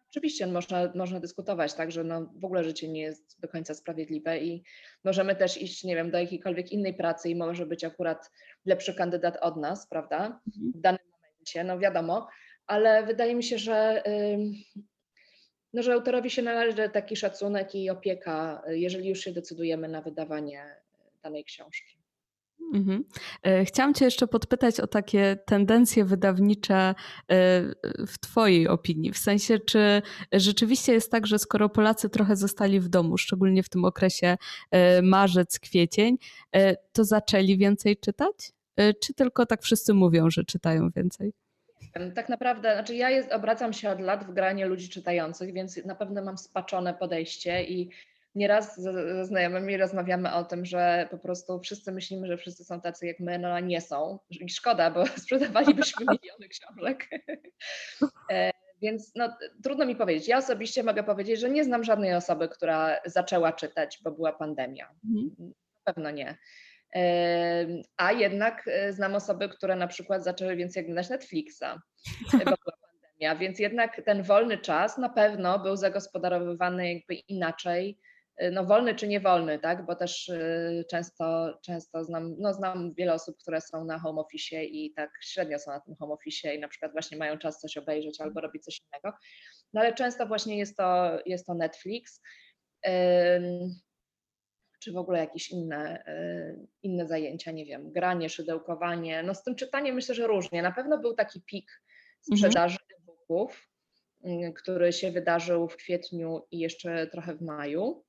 Oczywiście można, można dyskutować, tak, że no w ogóle życie nie jest do końca sprawiedliwe i możemy też iść, nie wiem, do jakiejkolwiek innej pracy i może być akurat lepszy kandydat od nas, prawda, Mhm. w danym momencie, no wiadomo, ale wydaje mi się, że, ym, no, że autorowi się należy taki szacunek i opieka, y, jeżeli już się decydujemy na wydawanie danej książki. Mhm. E, Chciałam Cię jeszcze podpytać o takie tendencje wydawnicze e, w Twojej opinii. W sensie, czy rzeczywiście jest tak, że skoro Polacy trochę zostali w domu, szczególnie w tym okresie e, marzec, kwiecień, e, to zaczęli więcej czytać? E, Czy tylko tak wszyscy mówią, że czytają więcej? Em, Tak naprawdę, znaczy ja jest, obracam się od lat w granie ludzi czytających, więc na pewno mam spaczone podejście i nieraz ze, ze znajomymi rozmawiamy o tym, że po prostu wszyscy myślimy, że wszyscy są tacy jak my, no a nie są. I szkoda, bo sprzedawalibyśmy miliony książek. E, Więc no, trudno mi powiedzieć. Ja osobiście mogę powiedzieć, że nie znam żadnej osoby, która zaczęła czytać, bo była pandemia. Mhm. Na pewno nie. Em, A jednak e, znam osoby, które na przykład zaczęły więcej oglądać Netflixa, e, bo była pandemia, więc jednak ten wolny czas na pewno był zagospodarowywany jakby inaczej. E, No wolny czy niewolny, tak? Bo też e, często, często znam, no znam wiele osób, które są na home office i tak średnio są na tym home office i na przykład właśnie mają czas coś obejrzeć albo robić coś innego. No ale często właśnie jest to, jest to Netflix. Em, czy w ogóle jakieś inne, y, inne zajęcia, nie wiem, granie, szydełkowanie. No z tym czytaniem myślę, że różnie. Na pewno był taki pik Mhm. sprzedaży e-booków, y, który się wydarzył w kwietniu i jeszcze trochę w maju.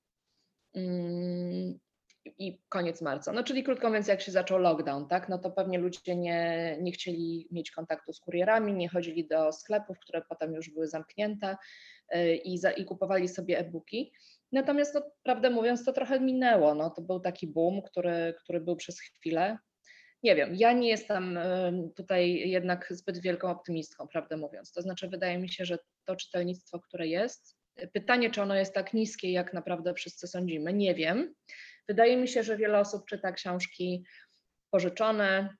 Mm, I koniec marca. No czyli krótko mówiąc, jak się zaczął lockdown, tak, no to pewnie ludzie nie, nie chcieli mieć kontaktu z kurierami, nie chodzili do sklepów, które potem już były zamknięte y, i, za, i kupowali sobie e-booki. Natomiast no, prawdę mówiąc, to trochę minęło. No, to był taki boom, który, który był przez chwilę. Nie wiem, ja nie jestem y, tutaj jednak zbyt wielką optymistką, prawdę mówiąc. To znaczy, wydaje mi się, że to czytelnictwo, które jest, pytanie, czy ono jest tak niskie, jak naprawdę wszyscy sądzimy, nie wiem. Wydaje mi się, że wiele osób czyta książki pożyczone,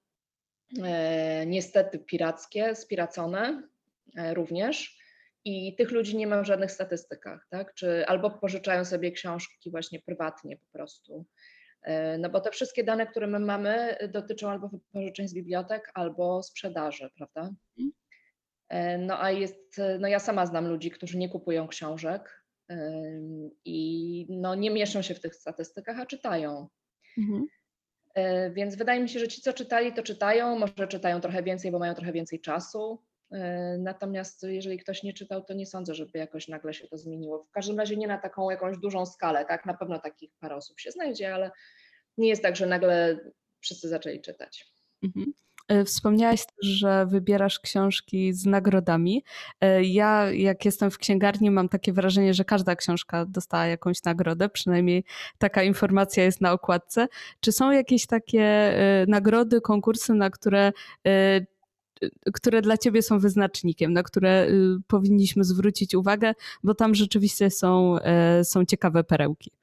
e, niestety pirackie, spiracone e, również. I tych ludzi nie ma w żadnych statystykach, tak? Czy albo pożyczają sobie książki właśnie prywatnie po prostu. E, No bo te wszystkie dane, które my mamy, dotyczą albo wypożyczeń z bibliotek, albo sprzedaży, prawda? E, No a jest, no ja sama znam ludzi, którzy nie kupują książek ym, i no nie mieszczą się w tych statystykach, a czytają. Mhm. E, Więc wydaje mi się, że ci, co czytali, to czytają, może czytają trochę więcej, bo mają trochę więcej czasu. E, Natomiast jeżeli ktoś nie czytał, to nie sądzę, żeby jakoś nagle się to zmieniło. W każdym razie nie na taką jakąś dużą skalę, tak? Na pewno takich parę osób się znajdzie, ale nie jest tak, że nagle wszyscy zaczęli czytać. Mhm. E, Wspomniałaś też, że wybierasz książki z nagrodami. E, Ja, jak jestem w księgarni, mam takie wrażenie, że każda książka dostała jakąś nagrodę, przynajmniej taka informacja jest na okładce. Czy są jakieś takie e, nagrody, konkursy, na które, e, które dla ciebie są wyznacznikiem, na które e, powinniśmy zwrócić uwagę, bo tam rzeczywiście są, e, są ciekawe perełki.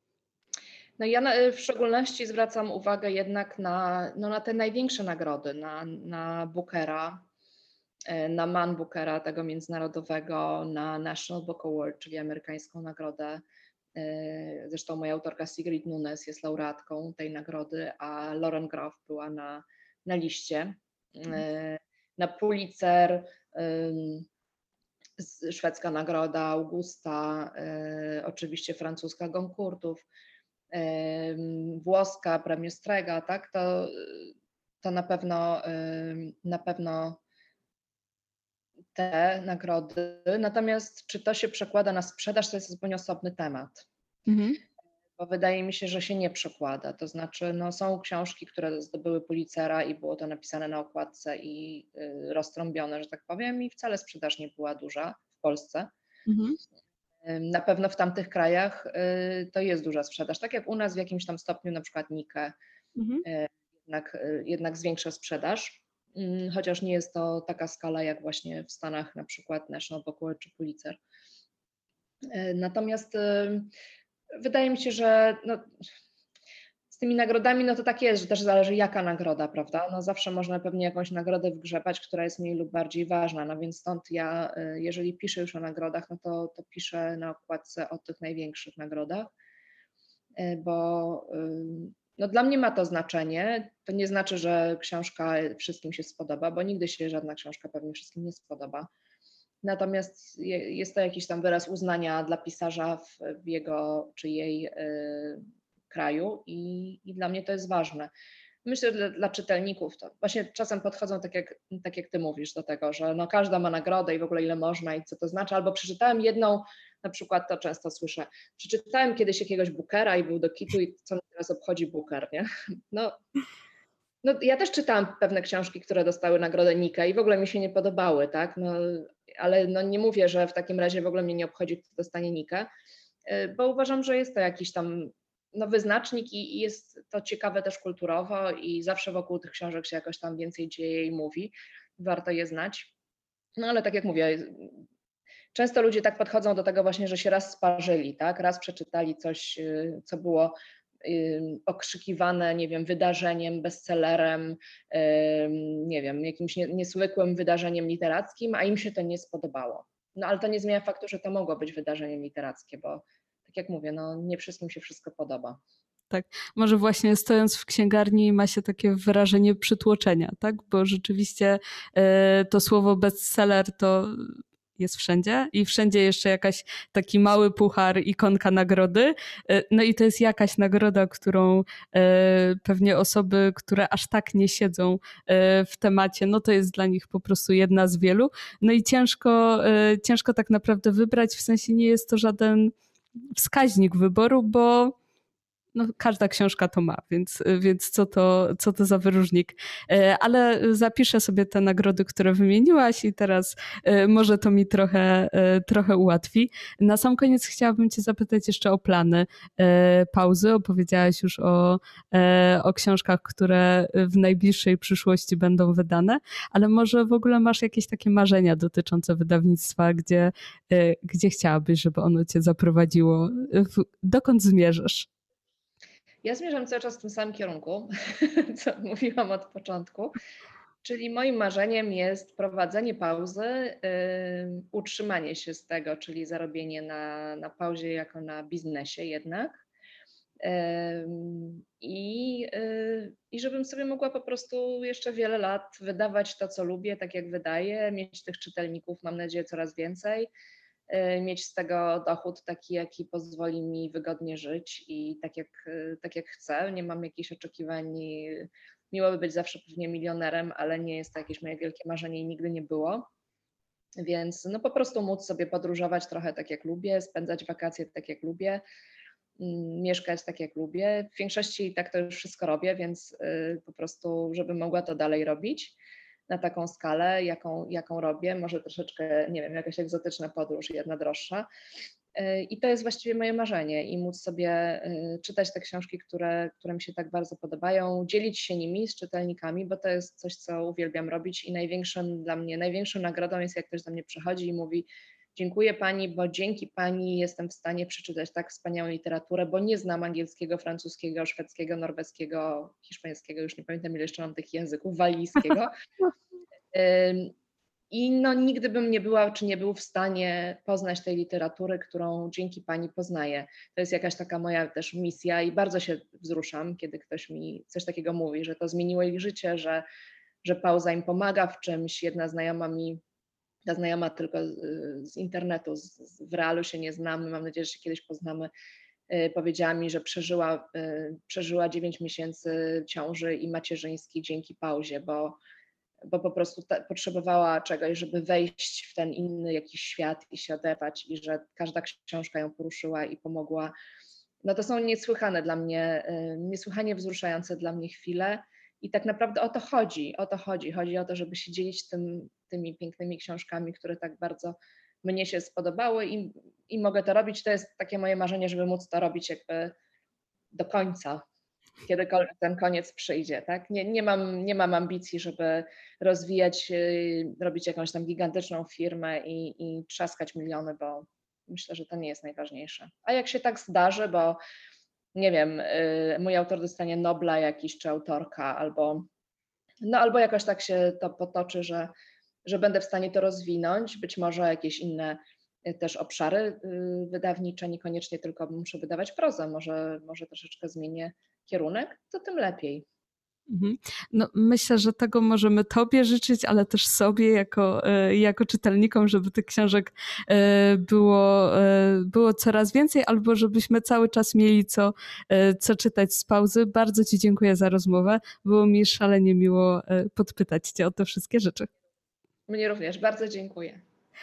No ja na, w szczególności zwracam uwagę jednak na, no na te największe nagrody, na, na Bookera, e, na Man Bookera, tego międzynarodowego, na National Book Award, czyli amerykańską nagrodę. E, Zresztą moja autorka Sigrid Nunes jest laureatką tej nagrody, a Lauren Groff była na, na liście. E, Na Pulitzer, ym, z- szwedzka nagroda Augusta, e, oczywiście francuska Goncourtów, em, włoska premio Strega, tak, to, to na pewno, em, na pewno te nagrody. Natomiast czy to się przekłada na sprzedaż, to jest zupełnie osobny temat, Mhm. bo wydaje mi się, że się nie przekłada. To znaczy, no, są książki, które zdobyły Pulitzera i było to napisane na okładce i y, roztrąbione, że tak powiem, i wcale sprzedaż nie była duża w Polsce. Mhm. Ym, Na pewno w tamtych krajach y, to jest duża sprzedaż, tak jak u nas w jakimś tam stopniu, na przykład Nike Mhm. jednak, jednak zwiększa sprzedaż, mm, chociaż nie jest to taka skala jak właśnie w Stanach, na przykład National Book Award czy Pulitzer. E, Natomiast e, wydaje mi się, że no, z tymi nagrodami, no to tak jest, że też zależy jaka nagroda, prawda? No zawsze można pewnie jakąś nagrodę wgrzebać, która jest mniej lub bardziej ważna, no więc stąd ja, y, jeżeli piszę już o nagrodach, no to, to piszę na okładce o tych największych nagrodach, y, bo y, no dla mnie ma to znaczenie. To nie znaczy, że książka wszystkim się spodoba, bo nigdy się żadna książka pewnie wszystkim nie spodoba. Natomiast je- jest to jakiś tam wyraz uznania dla pisarza w, w jego czy jej y, kraju i, i dla mnie to jest ważne. Myślę, że dla, dla czytelników to właśnie czasem podchodzą tak jak, tak jak ty mówisz do tego, że no każda ma nagrodę i w ogóle ile można i co to znaczy, albo przeczytałem jedną, na przykład to często słyszę, przeczytałem kiedyś jakiegoś Bookera i był do kitu i co mnie teraz obchodzi Booker, nie? No, no ja też czytałam pewne książki, które dostały nagrodę Nika i w ogóle mi się nie podobały, tak? No, ale no nie mówię, że w takim razie w ogóle mnie nie obchodzi, kto dostanie Nikę, y, bo uważam, że jest to jakiś tam no, wyznacznik i, i jest to ciekawe też kulturowo i zawsze wokół tych książek się jakoś tam więcej dzieje i mówi. Warto je znać. No ale tak jak mówię, często ludzie tak podchodzą do tego właśnie, że się raz sparzyli, tak? Raz przeczytali coś, y, co było y, okrzykiwane, nie wiem, wydarzeniem, bestsellerem, y, nie wiem, jakimś nie- niezwykłym wydarzeniem literackim, a im się to nie spodobało. No ale to nie zmienia faktu, że to mogło być wydarzenie literackie, bo tak jak mówię, no nie wszystkim się wszystko podoba. Tak, może właśnie stojąc w księgarni ma się takie wrażenie przytłoczenia, tak? Bo rzeczywiście e, to słowo bestseller to jest wszędzie i wszędzie jeszcze jakaś taki mały puchar, ikonka nagrody. E, No i to jest jakaś nagroda, którą e, pewnie osoby, które aż tak nie siedzą e, w temacie, no to jest dla nich po prostu jedna z wielu. No i ciężko, e, ciężko tak naprawdę wybrać, w sensie nie jest to żaden wskaźnik wyboru, bo no, każda książka to ma, więc, więc co, to, co to za wyróżnik. E, Ale zapiszę sobie te nagrody, które wymieniłaś i teraz e, może to mi trochę, e, trochę ułatwi. Na sam koniec chciałabym cię zapytać jeszcze o plany e, pauzy. Opowiedziałaś już o, e, o książkach, które w najbliższej przyszłości będą wydane, ale może w ogóle masz jakieś takie marzenia dotyczące wydawnictwa, gdzie, e, gdzie chciałabyś, żeby ono cię zaprowadziło? W, dokąd zmierzasz? Ja zmierzam cały czas w tym samym kierunku, co mówiłam od początku, czyli moim marzeniem jest prowadzenie pauzy, y, utrzymanie się z tego, czyli zarobienie na, na pauzie jako na biznesie jednak. Ym, I, y, I żebym sobie mogła po prostu jeszcze wiele lat wydawać to, co lubię, tak jak wydaję, mieć tych czytelników, mam nadzieję, coraz więcej, y, mieć z tego dochód taki, jaki pozwoli mi wygodnie żyć i tak jak, y, tak jak chcę. Nie mam jakichś oczekiwań. Miło by być zawsze pewnie milionerem, ale nie jest to jakieś moje wielkie marzenie i nigdy nie było. Więc no po prostu móc sobie podróżować trochę tak jak lubię, spędzać wakacje tak jak lubię, mm, mieszkać tak jak lubię. W większości i tak to już wszystko robię, więc y, po prostu, żebym mogła to dalej robić na taką skalę, jaką, jaką robię, może troszeczkę, nie wiem, jakaś egzotyczna podróż, jedna droższa. Y, I to jest właściwie moje marzenie i móc sobie y, czytać te książki, które, które mi się tak bardzo podobają, dzielić się nimi z czytelnikami, bo to jest coś, co uwielbiam robić i największym dla mnie, największą nagrodą jest, jak ktoś do mnie przychodzi i mówi: dziękuję pani, bo dzięki pani jestem w stanie przeczytać tak wspaniałą literaturę, bo nie znam angielskiego, francuskiego, szwedzkiego, norweskiego, hiszpańskiego, już nie pamiętam ile jeszcze mam tych języków, walijskiego. Ym, I no, nigdy bym nie była, czy nie był w stanie poznać tej literatury, którą dzięki pani poznaję. To jest jakaś taka moja też misja i bardzo się wzruszam, kiedy ktoś mi coś takiego mówi, że to zmieniło ich życie, że, że pauza im pomaga w czymś. Jedna znajoma mi ta znajoma tylko z, z internetu, z, z, w realu się nie znamy, mam nadzieję, że się kiedyś poznamy, y, powiedziała mi, że przeżyła, y, przeżyła dziewięć miesięcy ciąży i macierzyńskiej dzięki pauzie, bo, bo po prostu ta, potrzebowała czegoś, żeby wejść w ten inny jakiś świat i się oderwać i że każda książka ją poruszyła i pomogła. No to są niesłychane dla mnie, y, niesłychanie wzruszające dla mnie chwile. I tak naprawdę o to chodzi, o to chodzi. Chodzi o to, żeby się dzielić tym, tymi pięknymi książkami, które tak bardzo mnie się spodobały i, i mogę to robić. To jest takie moje marzenie, żeby móc to robić jakby do końca, kiedykolwiek ten koniec przyjdzie. Tak? Nie, nie, mam, nie mam ambicji, żeby rozwijać, yy, robić jakąś tam gigantyczną firmę i, i trzaskać miliony, bo myślę, że to nie jest najważniejsze. A jak się tak zdarzy, bo nie wiem, mój autor dostanie Nobla jakiś, czy autorka, albo, no, albo jakoś tak się to potoczy, że, że będę w stanie to rozwinąć, być może jakieś inne też obszary wydawnicze, niekoniecznie tylko muszę wydawać prozę, może, może troszeczkę zmienię kierunek, to tym lepiej. No, myślę, że tego możemy Tobie życzyć, ale też sobie jako, jako czytelnikom, żeby tych książek było, było coraz więcej, albo żebyśmy cały czas mieli co, co czytać z pauzy. Bardzo Ci dziękuję za rozmowę. Było mi szalenie miło podpytać Cię o te wszystkie rzeczy. Mnie również, bardzo dziękuję.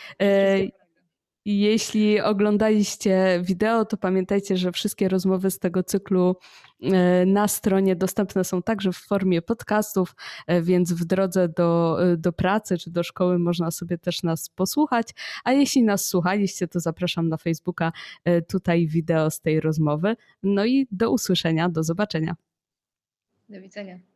Jeśli oglądaliście wideo, to pamiętajcie, że wszystkie rozmowy z tego cyklu na stronie dostępne są także w formie podcastów, więc w drodze do, do pracy czy do szkoły można sobie też nas posłuchać. A jeśli nas słuchaliście, to zapraszam na Facebooka, tutaj wideo z tej rozmowy. No i do usłyszenia, do zobaczenia. Do widzenia.